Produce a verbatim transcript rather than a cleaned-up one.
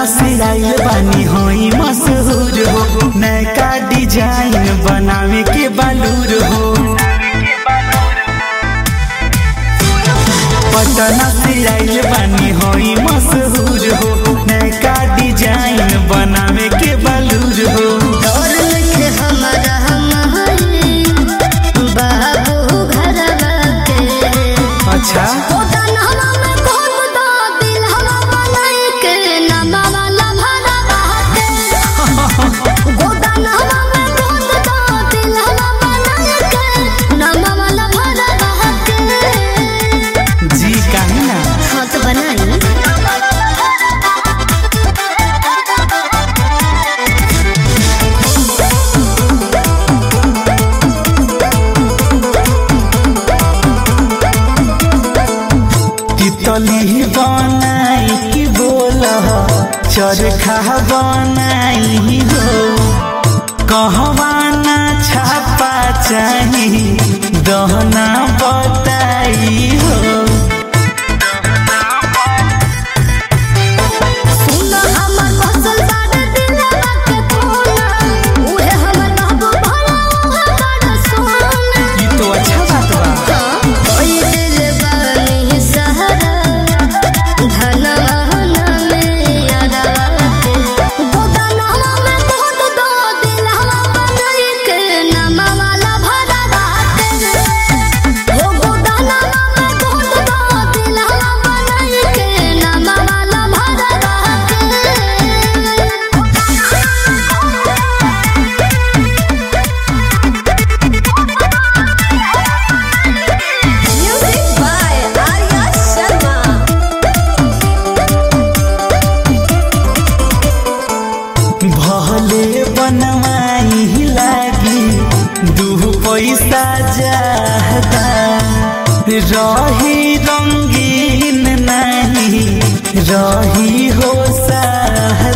से आइल बानी होई मशहूर हो, नया डिजाइन बनावे के बालूर हो। पटना से आइल बानी होई मशहूर हो, नया डिजाइन बनावे के बालूर हो। और लिखे हमारा हमारी बाबू घरवा के। अच्छा तली बनाई कि बोला चरखा बनाई हो, कहवाना छापा चाही दहना बताई हो। भले बनवाई लागी दू पैसा ज्यादा, रही रंगीन नहीं रही हो सादा।